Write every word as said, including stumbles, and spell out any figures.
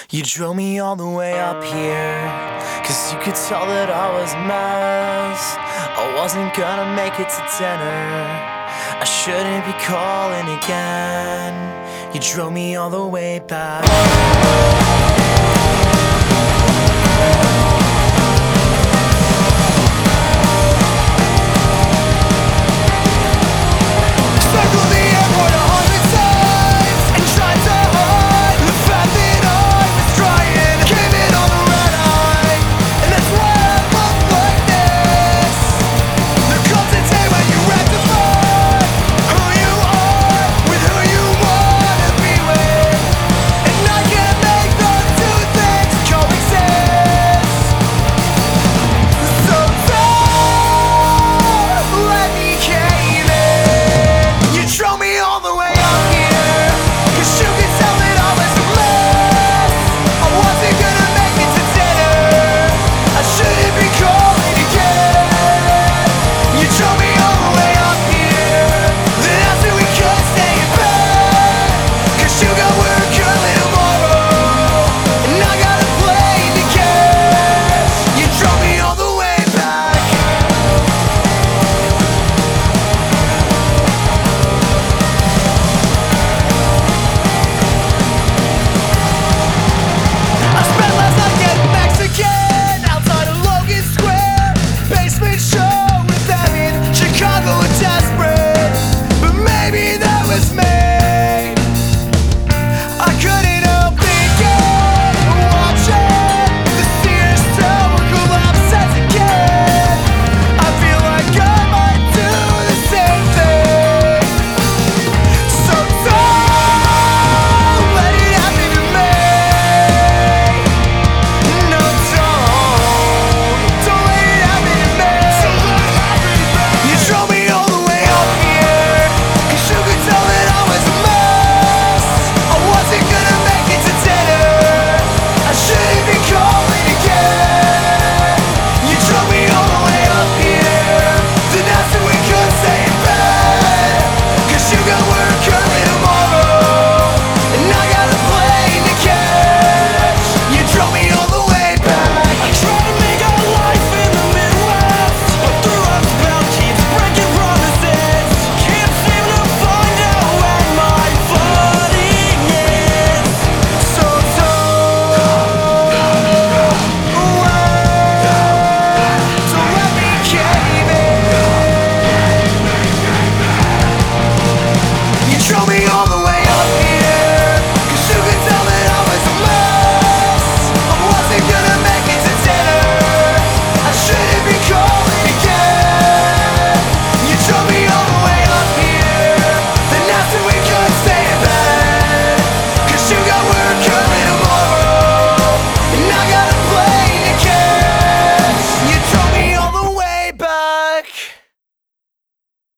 You drove me all the way up here, cause you could tell that I was a mess. I wasn't gonna make it to dinner, I shouldn't be calling again. You drove me all the way back.